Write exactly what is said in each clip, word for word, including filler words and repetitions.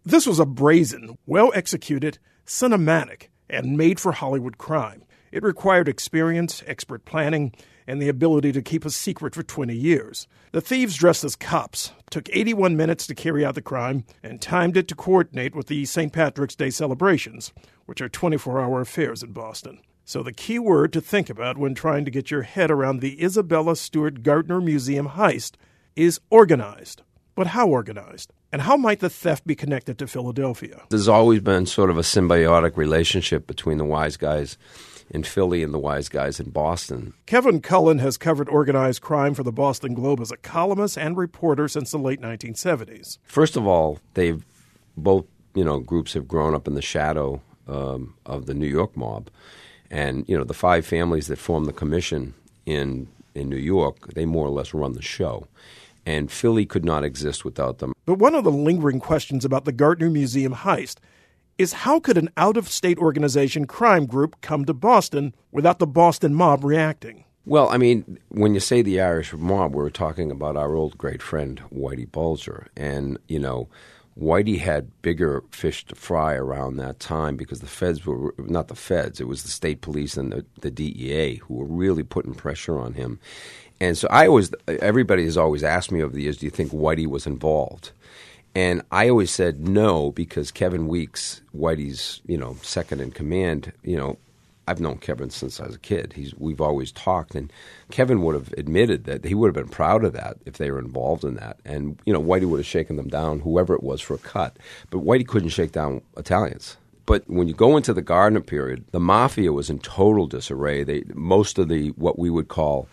This was a brazen, well-executed, cinematic, and made-for-Hollywood crime. It required experience, expert planning, and the ability to keep a secret for twenty years. The thieves dressed as cops took eighty-one minutes to carry out the crime and timed it to coordinate with the Saint Patrick's Day celebrations, which are twenty-four hour affairs in Boston. So the key word to think about when trying to get your head around the Isabella Stewart Gardner Museum heist is organized. But how organized? And how might the theft be connected to Philadelphia? There's always been sort of a symbiotic relationship between the wise guys in Philly and the wise guys in Boston. Kevin Cullen has covered organized crime for the Boston Globe as a columnist and reporter since the late nineteen seventies. First of all, they've both, you know, groups have grown up in the shadow um, of the New York mob. And, you know, the five families that form the commission in in New York, they more or less run the show. And Philly could not exist without them. But one of the lingering questions about the Gardner Museum heist is how could an out-of-state organization crime group come to Boston without the Boston mob reacting? Well, I mean, when you say the Irish mob, we're talking about our old great friend, Whitey Bulger. And, you know, Whitey had bigger fish to fry around that time because the feds were – not the feds, it was the state police and the, the D E A who were really putting pressure on him. And so I always – everybody has always asked me over the years, do you think Whitey was involved? And I always said no because Kevin Weeks, Whitey's, you know, second in command, you know, I've known Kevin since I was a kid. He's we've always talked, and Kevin would have admitted that he would have been proud of that if they were involved in that. And, you know, Whitey would have shaken them down, whoever it was, for a cut. But Whitey couldn't shake down Italians. But when you go into the Gardner period, the mafia was in total disarray. They most of the what we would call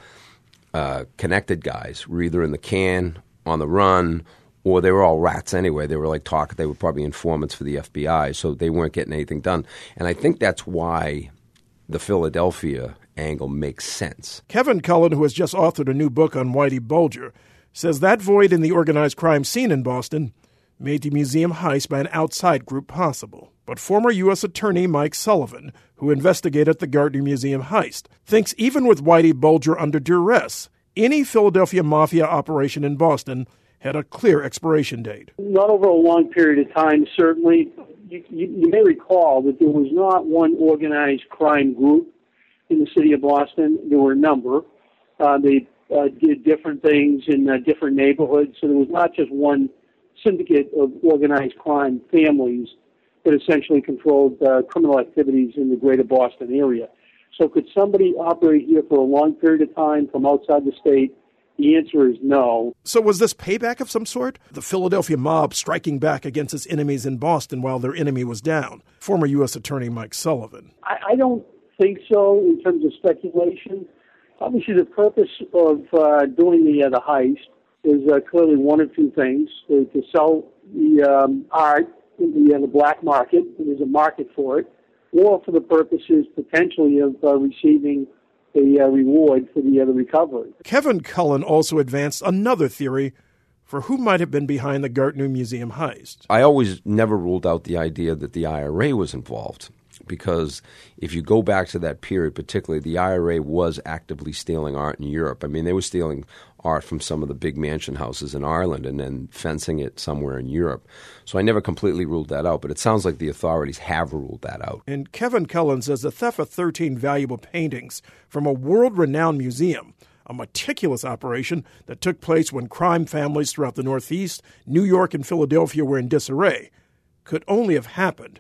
uh, connected guys were either in the can, on the run, or they were all rats anyway. They were like talk. They were probably informants for the F B I, so they weren't getting anything done. And I think that's why the Philadelphia angle makes sense. Kevin Cullen, who has just authored a new book on Whitey Bulger, says that void in the organized crime scene in Boston made the museum heist by an outside group possible. But former U S Attorney Mike Sullivan, who investigated the Gardner Museum heist, thinks even with Whitey Bulger under duress, any Philadelphia mafia operation in Boston had a clear expiration date. Not over a long period of time, certainly. You, you, you may recall that there was not one organized crime group in the city of Boston. There were a number. Uh, they uh, did different things in uh, different neighborhoods, so there was not just one syndicate of organized crime families that essentially controlled uh, criminal activities in the greater Boston area. So could somebody operate here for a long period of time from outside the state? The answer is no. So was this payback of some sort? The Philadelphia mob striking back against its enemies in Boston while their enemy was down? Former U S Attorney Mike Sullivan. I, I don't think so in terms of speculation. Obviously, the purpose of uh, doing the, uh, the heist is uh, clearly one of two things. To, to sell the um, art in the, uh, the black market, there's a market for it, or for the purposes potentially of uh, receiving a uh, reward for the, uh, the recovery. Kevin Cullen also advanced another theory for who might have been behind the Gardner Museum heist. I always never ruled out the idea that the I R A was involved because if you go back to that period, particularly, the I R A was actively stealing art in Europe. I mean, they were stealing art from some of the big mansion houses in Ireland and then fencing it somewhere in Europe. So I never completely ruled that out, but it sounds like the authorities have ruled that out. And Kevin Cullen says the theft of thirteen valuable paintings from a world-renowned museum, a meticulous operation that took place when crime families throughout the Northeast, New York, and Philadelphia were in disarray, could only have happened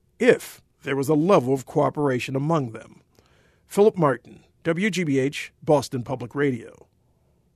if there was a level of cooperation among them. Philip Martin, W G B H, Boston Public Radio.